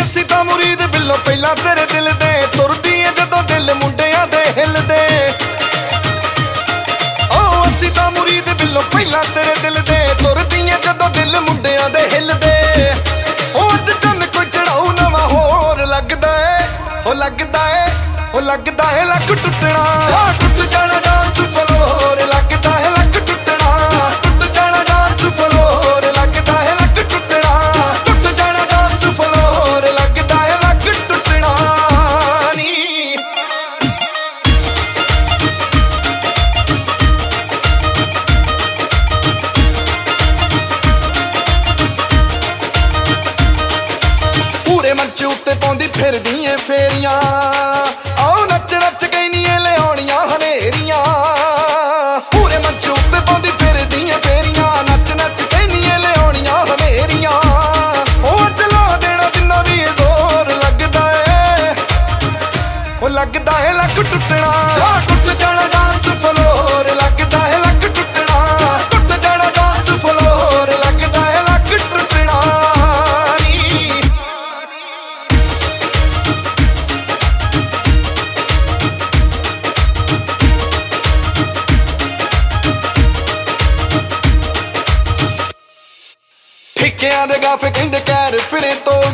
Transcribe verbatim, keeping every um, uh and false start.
ਅਸੀਂ ਤਾਂ ਮੁਰੀਦ ਬਿੱਲੋ ਪਹਿਲਾਂ ਤੇਰੇ ਦਿਲ ਦੇ ਤੁਰਦੀ ਏ ਜਦੋਂ ਦਿਲ ਮੁੰਡਿਆਂ ਦੇ ਹਿੱਲਦੇ ਓ ਅਸੀਂ ਤਾਂ ਮੁਰੀਦ ਬਿੱਲੋ ਪਹਿਲਾਂ ਤੇਰੇ ਦਿਲ ਦੇ ਤੁਰਦੀ ਏ ਜਦੋਂ ਦਿਲ ਮੁੰਡਿਆਂ ਦੇ ਹਿੱਲਦੇ ਓ ਅੱਜ ਤਨ ਕੋਈ ਚੜਾਉ ਨਵਾਂ ਹੋਰ ਲੱਗਦਾ ਏ ਓ ਲੱਗਦਾ ਏ ਓ ਲੱਗਦਾ ਏ ਲੱਕ ਟੁੱਟਣਾ ਟੁੱਟ ਜਾਣਾ ਡਾਂਸ ਫਲੋਰ ਲੱਗਦਾ ਏ ਲੱਕ ਟੁੱਟਣਾ ਟੁੱਟ ਜਾਣਾ ਡਾਂਸ ਫਲੋਰ ਲੱਗਦਾ ਏ ਲੱਕ ਟੁੱਟਣਾ ਟੁੱਟ ਜਾਣਾ ਡਾਂਸ ਫਲੋਰ ਲੱਗਦਾ ਏ ਲੱਕ ਟੁੱਟਣਾ ਨੀ ਪੂਰੇ ਮੰਚ ਉੱਤੇ ਪਾਉਂਦੀ ਫਿਰਦੀ ਏ ਫੇਰੀਆਂ ਆਓ ਨੱਚ ਨੱਚ ਕਹਿੰਦੀ ਏ ਲਿਆਉਣੀਆਂ ਹਨੇਰੀਆਂ ਪੂਰੇ ਮੰਚ ਉੱਤੇ ਪਾਉਂਦੀ ਫਿਰਦੀ ਏ ਫੇਰੀਆਂ ਨੱਚ ਨੱਚ ਕਹਿੰਦੀ ਏ ਲਿਆਉਣੀਆਂ ਹਨੇਰੀਆਂ ਉਹ ਚਲਾ ਦੇਣਾ ਜਿੰਨਾ ਵੀ ਜ਼ੋਰ ਲੱਗਦਾ ਏ ਉਹ ਲੱਗਦਾ ਏ ਲੱਕ ਟੁੱਟਣਾ ਟੁੱਟ ਜਾਣਾ ਡਾਂਸ ਫਲੋਰ ਲੱਗਦਾ ਏ ਲੱਕ ਟੁੱਟਣਾ ਟੁੱਟ ਜਾਣਾ ਡਾਂਸ ਫਲੋਰ ਲੱਗਦਾ ਏ ਲੱਕ ਟੁੱਟਣਾ ਨੀ ਠੇਕਿਆਂ ਦੇ ਗਾਫੇ ਕਹਿੰਦੇ ਕਹਿਰ ਫਿਰੇ ਤੋਂ